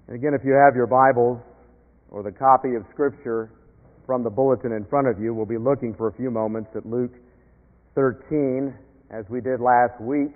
And again, if you have your Bibles or the copy of Scripture from the bulletin in front of you, we'll be looking for a few moments at Luke 13, as we did last week.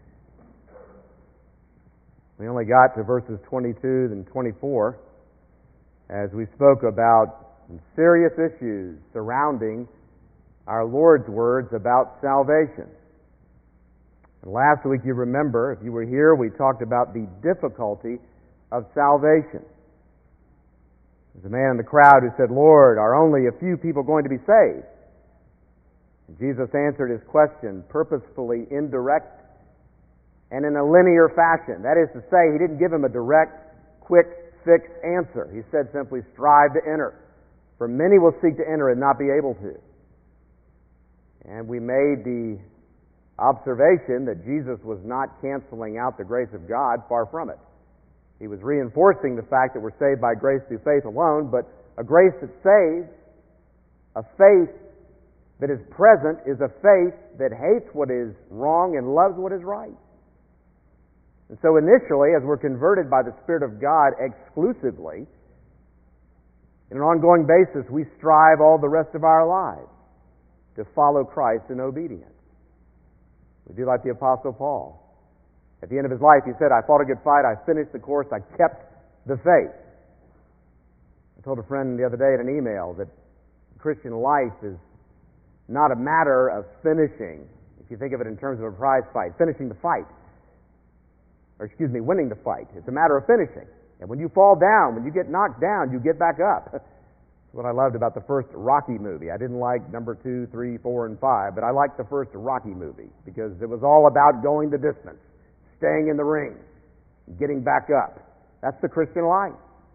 We only got to verses 22 and 24 as we spoke about some serious issues surrounding our Lord's words about salvation. And last week, you remember, if you were here, we talked about the difficulty of salvation. There's a man in the crowd who said, "Lord, are only a few people going to be saved?" And Jesus answered his question purposefully indirect and in a linear fashion. That is to say, he didn't give him a direct, quick, fixed answer. He said simply, "Strive to enter. For many will seek to enter and not be able to." And we made the observation that Jesus was not canceling out the grace of God, far from it. He was reinforcing the fact that we're saved by grace through faith alone, but a grace that saves, a faith that is present, is a faith that hates what is wrong and loves what is right. And so initially, as we're converted by the Spirit of God exclusively, in an ongoing basis, we strive all the rest of our lives to follow Christ in obedience. We do like the Apostle Paul. At the end of his life, he said, "I fought a good fight, I finished the course, I kept the faith." I told a friend the other day in an email that Christian life is not a matter of finishing, if you think of it in terms of a prize fight, finishing the fight. Winning the fight. It's a matter of finishing. And when you fall down, when you get knocked down, you get back up. That's what I loved about the first Rocky movie. I didn't like number 2, 3, 4, and 5, but I liked the first Rocky movie because it was all about going the distance, staying in the ring, getting back up. That's the Christian life.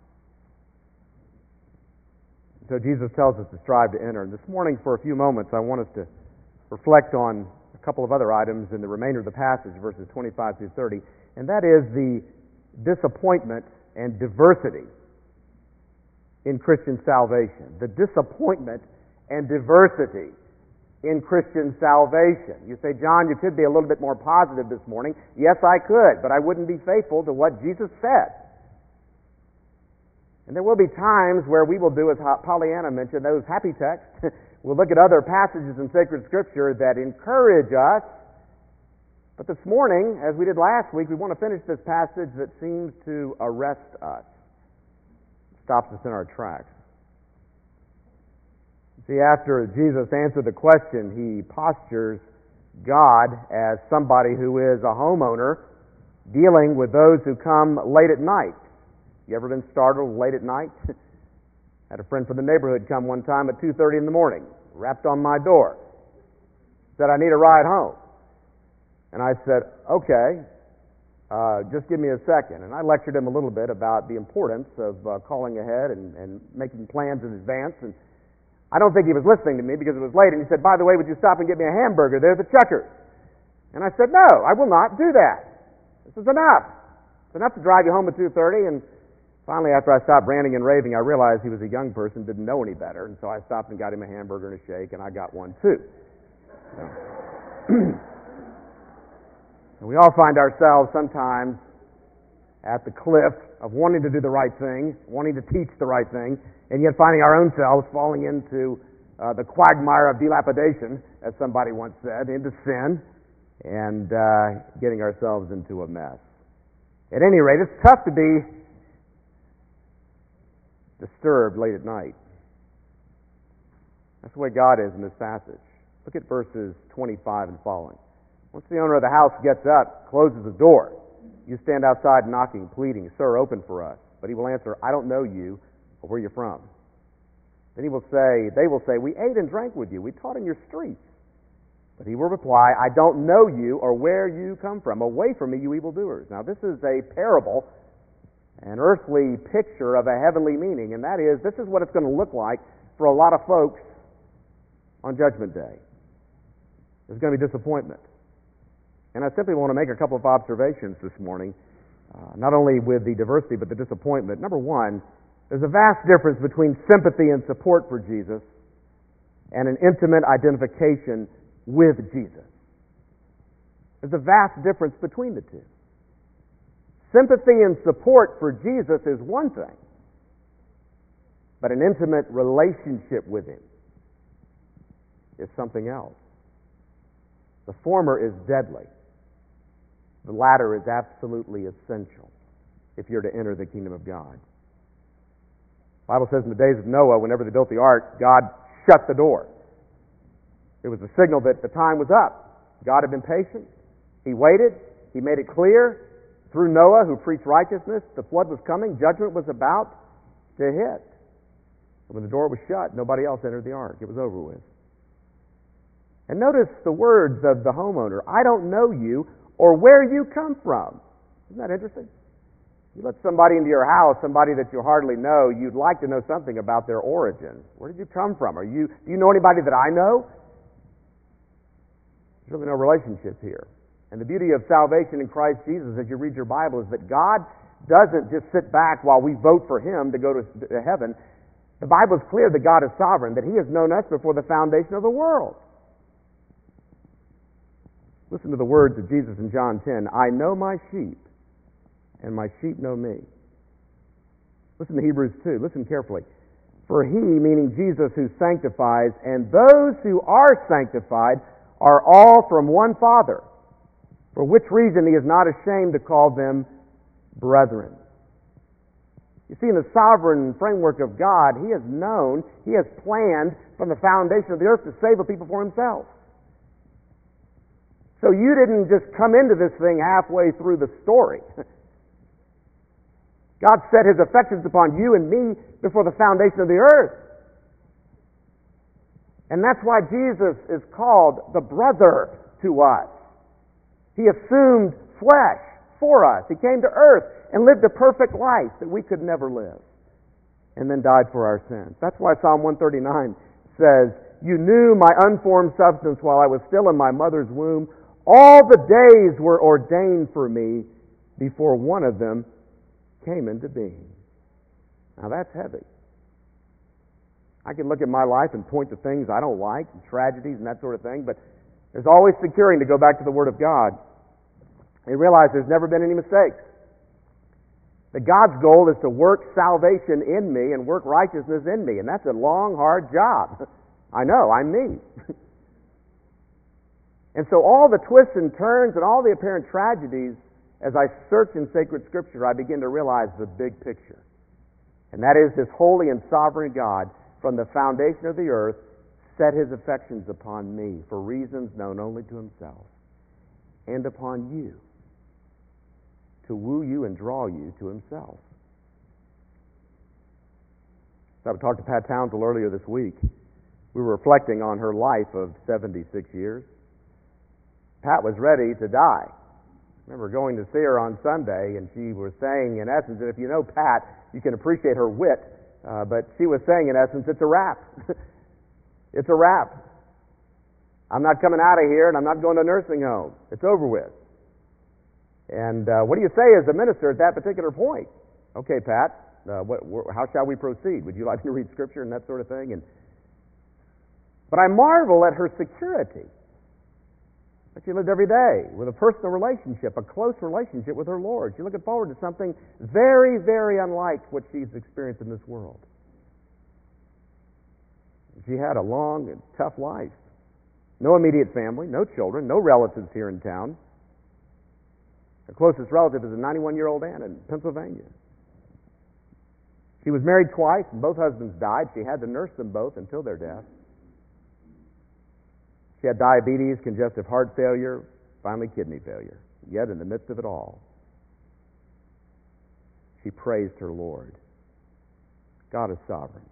So Jesus tells us to strive to enter. And this morning, for a few moments, I want us to reflect on a couple of other items in the remainder of the passage, verses 25 through 30, and that is the disappointment and diversity in Christian salvation. The disappointment and diversity in Christian salvation. You say, "John, you could be a little bit more positive this morning." Yes, I could, but I wouldn't be faithful to what Jesus said. And there will be times where we will do, as Pollyanna mentioned, those happy texts. We'll look at other passages in sacred Scripture that encourage us. But this morning, as we did last week, we want to finish this passage that seems to arrest us. It stops us in our tracks. See, after Jesus answered the question, he postures God as somebody who is a homeowner dealing with those who come late at night. You ever been startled late at night? Had a friend from the neighborhood come one time at 2:30 in the morning, rapped on my door, said, "I need a ride home." And I said, "Okay, just give me a second." And I lectured him a little bit about the importance of calling ahead and making plans in advance. And I don't think he was listening to me because it was late. And he said, "By the way, would you stop and get me a hamburger? There's a Chuckers." And I said, "No, I will not do that. This is enough. It's enough to drive you home at 2:30. And finally, after I stopped ranting and raving, I realized he was a young person, didn't know any better. And so I stopped and got him a hamburger and a shake, and I got one too. So. And we all find ourselves sometimes at the cliff of wanting to do the right thing, wanting to teach the right thing, and yet finding our own selves falling into the quagmire of dilapidation, as somebody once said, into sin, and getting ourselves into a mess. At any rate, it's tough to be disturbed late at night. That's the way God is in this passage. Look at verses 25 and following. Once the owner of the house gets up, closes the door, you stand outside knocking, pleading, "Sir, open for us." But he will answer, "I don't know you or where you're from." Then they will say, "We ate and drank with you. We taught in your streets." But he will reply, "I don't know you or where you come from. Away from me, you evildoers." Now this is a parable, an earthly picture of a heavenly meaning, and that is, this is what it's going to look like for a lot of folks on Judgment Day. There's going to be disappointment. And I simply want to make a couple of observations this morning, not only with the diversity, but the disappointment. Number one, there's a vast difference between sympathy and support for Jesus and an intimate identification with Jesus. There's a vast difference between the two. Sympathy and support for Jesus is one thing, but an intimate relationship with Him is something else. The former is deadly. The latter is absolutely essential if you're to enter the kingdom of God. The Bible says in the days of Noah, whenever they built the ark, God shut the door. It was a signal that the time was up. God had been patient. He waited. He made it clear through Noah, who preached righteousness, the flood was coming, judgment was about to hit. And when the door was shut, nobody else entered the ark. It was over with. And notice the words of the homeowner, I don't know you or where you come from. Isn't that interesting? You let somebody into your house, somebody that you hardly know, you'd like to know something about their origin. Where did you come from? Do you know anybody that I know? There's really no relationship here. And the beauty of salvation in Christ Jesus as you read your Bible is that God doesn't just sit back while we vote for Him to go to heaven. The Bible is clear that God is sovereign, that He has known us before the foundation of the world. Listen to the words of Jesus in John 10. I know my sheep, and my sheep know me. Listen to Hebrews 2. Listen carefully. For He, meaning Jesus, who sanctifies, and those who are sanctified are all from one Father, for which reason He is not ashamed to call them brethren. You see, in the sovereign framework of God, He has known, He has planned from the foundation of the earth to save a people for Himself. So you didn't just come into this thing halfway through the story. God set His affections upon you and me before the foundation of the earth. And that's why Jesus is called the brother to us. He assumed flesh for us. He came to earth and lived a perfect life that we could never live, and then died for our sins. That's why Psalm 139 says, You knew my unformed substance while I was still in my mother's womb. All the days were ordained for me before one of them came into being. Now that's heavy. I can look at my life and point to things I don't like, and tragedies and that sort of thing, but there's always securing to go back to the Word of God and realize there's never been any mistakes. That God's goal is to work salvation in me and work righteousness in me, and that's a long, hard job. I know, I'm me. And so all the twists and turns and all the apparent tragedies, as I search in sacred Scripture, I begin to realize the big picture. And that is this holy and sovereign God, from the foundation of the earth, set His affections upon me for reasons known only to Himself, and upon you, to woo you and draw you to Himself. So I talked to Pat Townsend earlier this week. We were reflecting on her life of 76 years. Pat was ready to die. I remember going to see her on Sunday, and she was saying, in essence, that if you know Pat, you can appreciate her wit, but she was saying, in essence, it's a wrap. It's a wrap. I'm not coming out of here, and I'm not going to a nursing home. It's over with. And what do you say as a minister at that particular point? Okay, Pat, how shall we proceed? Would you like me to read Scripture and that sort of thing? But I marvel at her security. But she lived every day with a personal relationship, a close relationship with her Lord. She's looking forward to something very, very unlike what she's experienced in this world. She had a long and tough life. No immediate family, no children, no relatives here in town. Her closest relative is a 91-year-old aunt in Pennsylvania. She was married twice, and both husbands died. She had to nurse them both until their death. She had diabetes, congestive heart failure, finally kidney failure. Yet in the midst of it all, she praised her Lord. God is sovereign.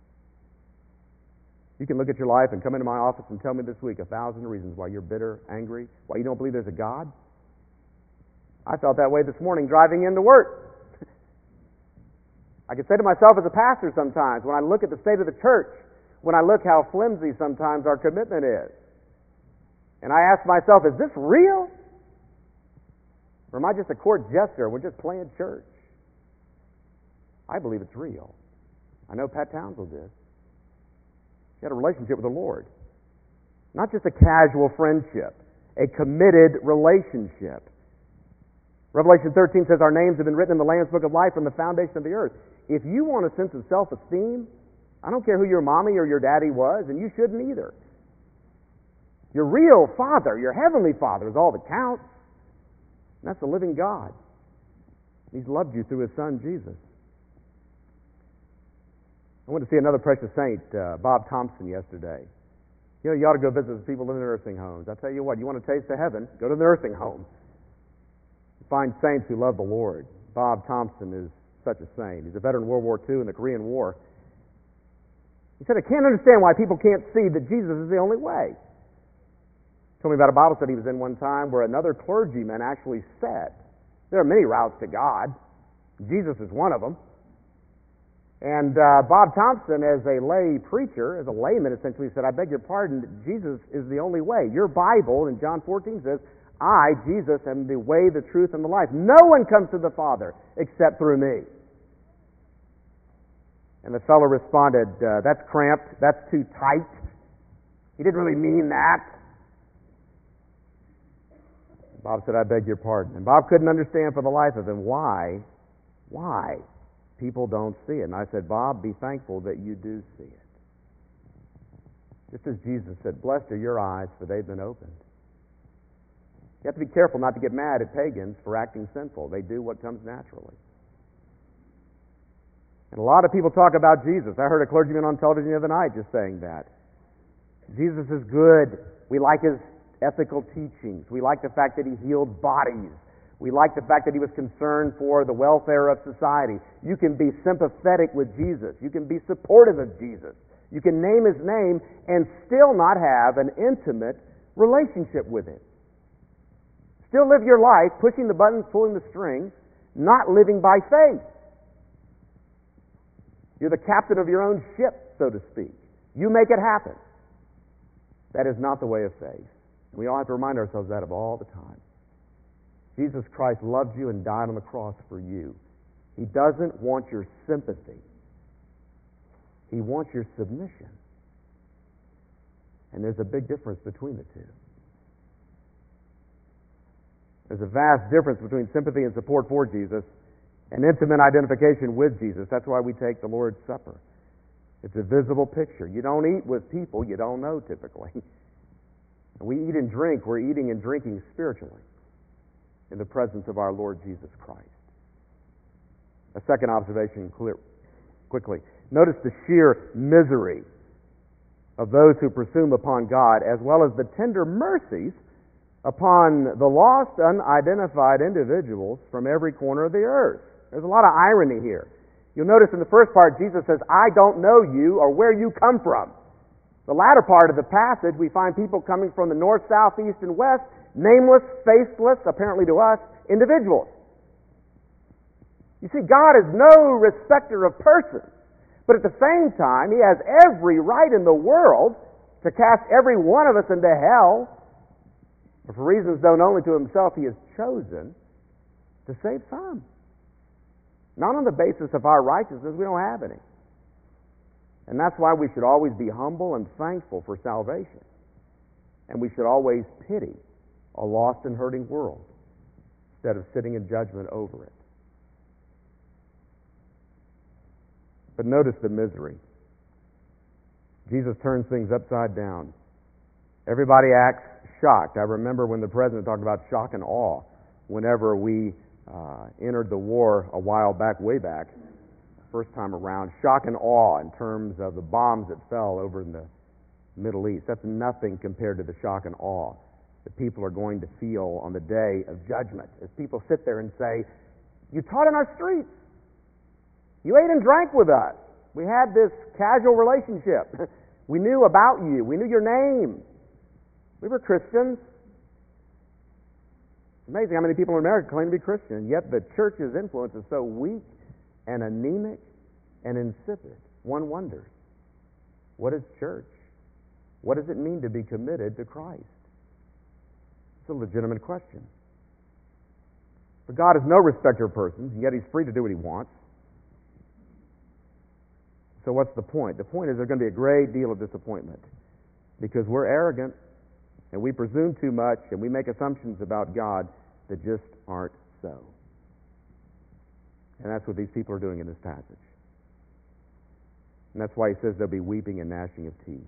You can look at your life and come into my office and tell me this week 1,000 reasons why you're bitter, angry, why you don't believe there's a God. I felt that way this morning driving into work. I could say to myself as a pastor sometimes, when I look at the state of the church, when I look how flimsy sometimes our commitment is, and I ask myself, is this real? Or am I just a court jester? We're just playing church. I believe it's real. I know Pat Townsend did. She had a relationship with the Lord. Not just a casual friendship, a committed relationship. Revelation 13 says our names have been written in the Lamb's Book of Life from the foundation of the earth. If you want a sense of self-esteem, I don't care who your mommy or your daddy was, and you shouldn't either. Your real Father, your heavenly Father, is all that counts. And that's the living God. He's loved you through His Son, Jesus. I went to see another precious saint, Bob Thompson, yesterday. You know, you ought to go visit the people in the nursing homes. I tell you what, you want a taste of heaven, go to the nursing home. Find saints who love the Lord. Bob Thompson is such a saint. He's a veteran of World War II and the Korean War. He said, I can't understand why people can't see that Jesus is the only way. He told me about a Bible study he was in one time where another clergyman actually said, there are many routes to God. Jesus is one of them. And Bob Thompson, as a lay preacher, as a layman, essentially said, I beg your pardon, Jesus is the only way. Your Bible in John 14 says, I, Jesus, am the way, the truth, and the life. No one comes to the Father except through me. And the fellow responded, that's cramped, that's too tight. He didn't really mean that. Bob said, I beg your pardon. And Bob couldn't understand for the life of him why people don't see it. And I said, Bob, be thankful that you do see it. Just as Jesus said, blessed are your eyes, for they've been opened. You have to be careful not to get mad at pagans for acting sinful. They do what comes naturally. And a lot of people talk about Jesus. I heard a clergyman on television the other night just saying that. Jesus is good. We like His ethical teachings. We like the fact that He healed bodies. We like the fact that He was concerned for the welfare of society. You can be sympathetic with Jesus. You can be supportive of Jesus. You can name His name and still not have an intimate relationship with Him. Still live your life pushing the buttons, pulling the strings, not living by faith. You're the captain of your own ship, so to speak. You make it happen. That is not the way of faith. We all have to remind ourselves that of all the time. Jesus Christ loved you and died on the cross for you. He doesn't want your sympathy. He wants your submission. And there's a big difference between the two. There's a vast difference between sympathy and support for Jesus and intimate identification with Jesus. That's why we take the Lord's Supper. It's a visible picture. You don't eat with people you don't know typically. We eat and drink, we're eating and drinking spiritually in the presence of our Lord Jesus Christ. A second observation quickly. Notice the sheer misery of those who presume upon God, as well as the tender mercies upon the lost, unidentified individuals from every corner of the earth. There's a lot of irony here. You'll notice in the first part, Jesus says, I don't know you or where you come from. The latter part of the passage, we find people coming from the north, south, east, and west, nameless, faceless, apparently to us, individuals. You see, God is no respecter of persons, but at the same time, He has every right in the world to cast every one of us into hell, but for reasons known only to Himself, He has chosen to save some. Not on the basis of our righteousness, we don't have any. And that's why we should always be humble and thankful for salvation. And we should always pity a lost and hurting world instead of sitting in judgment over it. But notice the misery. Jesus turns things upside down. Everybody acts shocked. I remember when the president talked about shock and awe whenever we entered the war a while back, way back, first time around. Shock and awe in terms of the bombs that fell over in the Middle East. That's nothing compared to the shock and awe that people are going to feel on the day of judgment as people sit there and say, you taught in our streets. You ate and drank with us. We had this casual relationship. We knew about you. We knew your name. We were Christians. It's amazing how many people in America claim to be Christian, and yet the church's influence is so weak and anemic and insipid. One wonders, what is church? What does it mean to be committed to Christ? It's a legitimate question. For God is no respecter of persons, and yet He's free to do what He wants. So what's the point? The point is there's going to be a great deal of disappointment because we're arrogant and we presume too much and we make assumptions about God that just aren't so. And that's what these people are doing in this passage. And that's why he says there'll be weeping and gnashing of teeth.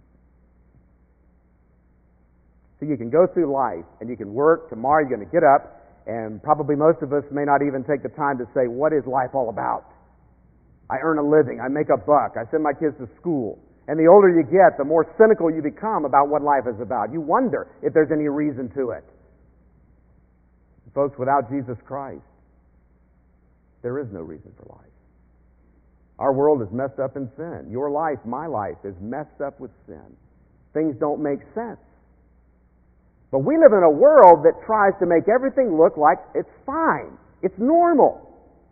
So you can go through life and you can work. Tomorrow you're going to get up, and probably most of us may not even take the time to say, what is life all about? I earn a living, I make a buck, I send my kids to school. And the older you get, the more cynical you become about what life is about. You wonder if there's any reason to it. Folks, without Jesus Christ, there is no reason for life. Our world is messed up in sin. Your life, my life, is messed up with sin. Things don't make sense. But we live in a world that tries to make everything look like it's fine. It's normal.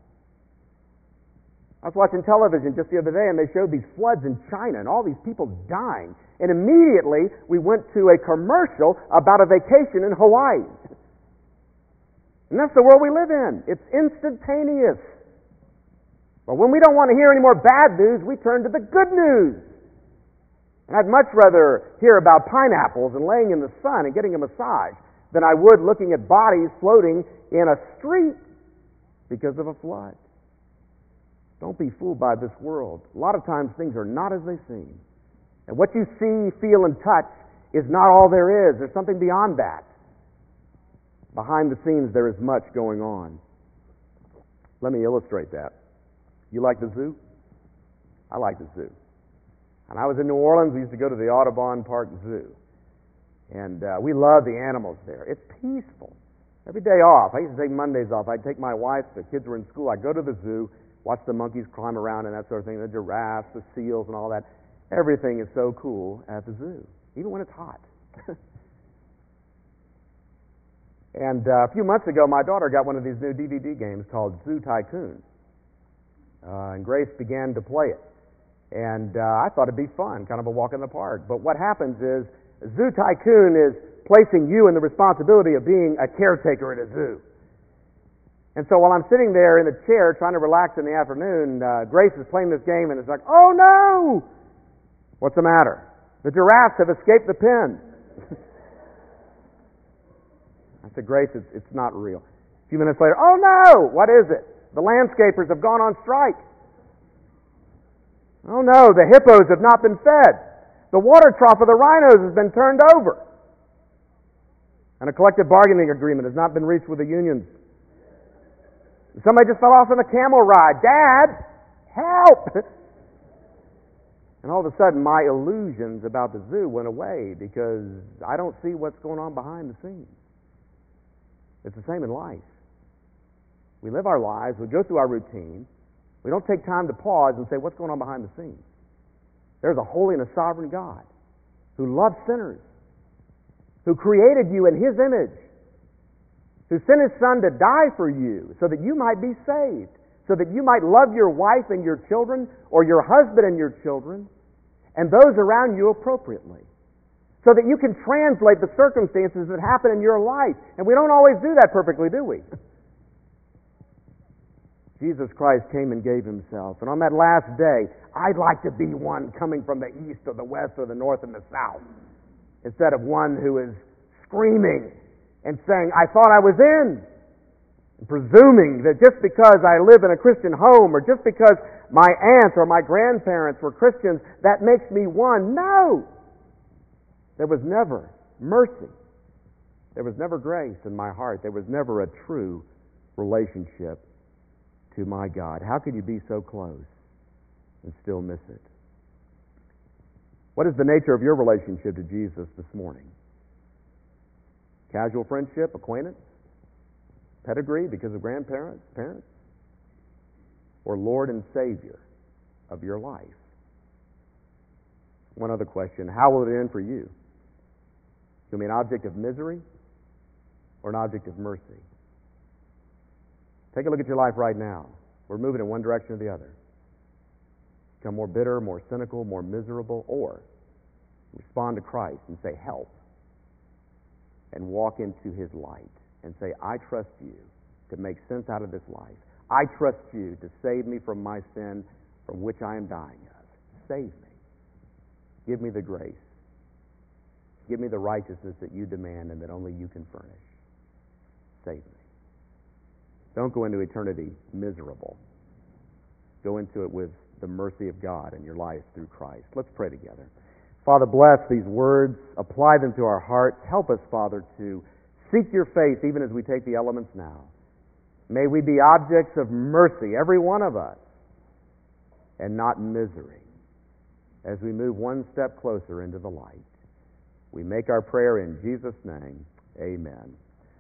I was watching television just the other day, and they showed these floods in China and all these people dying. And immediately we went to a commercial about a vacation in Hawaii. And that's the world we live in. It's instantaneous. But when we don't want to hear any more bad news, we turn to the good news. And I'd much rather hear about pineapples and laying in the sun and getting a massage than I would looking at bodies floating in a street because of a flood. Don't be fooled by this world. A lot of times things are not as they seem. And what you see, feel, and touch is not all there is. There's something beyond that. Behind the scenes, there is much going on. Let me illustrate that. You like the zoo? I like the zoo. And I was in New Orleans. We used to go to the Audubon Park Zoo. And we love the animals there. It's peaceful. Every day off. I used to take Mondays off. I'd take my wife. The kids were in school. I'd go to the zoo, watch the monkeys climb around and that sort of thing, the giraffes, the seals, and all that. Everything is so cool at the zoo, even when it's hot. And a few months ago, my daughter got one of these new DVD games called Zoo Tycoon. And Grace began to play it. And I thought it'd be fun, kind of a walk in the park. But what happens is, Zoo Tycoon is placing you in the responsibility of being a caretaker at a zoo. And so while I'm sitting there in the chair trying to relax in the afternoon, Grace is playing this game, and it's like, oh no! What's the matter? The giraffes have escaped the pen. I said, Grace, it's not real. A few minutes later, oh no! What is it? The landscapers have gone on strike. Oh no, the hippos have not been fed. The water trough of the rhinos has been turned over. And a collective bargaining agreement has not been reached with the unions. Somebody just fell off on a camel ride. Dad, help! And all of a sudden, my illusions about the zoo went away because I don't see what's going on behind the scenes. It's the same in life. We live our lives, we go through our routine, we don't take time to pause and say, what's going on behind the scenes? There's a holy and a sovereign God who loves sinners, who created you in His image, who sent His Son to die for you so that you might be saved, so that you might love your wife and your children, or your husband and your children, and those around you appropriately, so that you can translate the circumstances that happen in your life. And we don't always do that perfectly, do we? Jesus Christ came and gave Himself. And on that last day, I'd like to be one coming from the east or the west or the north and the south, instead of one who is screaming and saying, I thought I was in. And presuming that just because I live in a Christian home or just because my aunts or my grandparents were Christians, that makes me one. No! There was never mercy. There was never grace in my heart. There was never a true relationship to my God. How could you be so close and still miss it? What is the nature of your relationship to Jesus this morning? Casual friendship, acquaintance, pedigree because of grandparents, parents, or Lord and Savior of your life? One other question, how will it end for you? Will it be an object of misery or an object of mercy? Take a look at your life right now. We're moving in one direction or the other. Become more bitter, more cynical, more miserable, or respond to Christ and say, help, and walk into His light and say, I trust you to make sense out of this life. I trust you to save me from my sin from which I am dying of. Save me. Give me the grace. Give me the righteousness that you demand and that only you can furnish. Save me. Don't go into eternity miserable. Go into it with the mercy of God in your life through Christ. Let's pray together. Father, bless these words. Apply them to our hearts. Help us, Father, to seek your face even as we take the elements now. May we be objects of mercy, every one of us, and not misery, as we move one step closer into the light. We make our prayer in Jesus' name. Amen.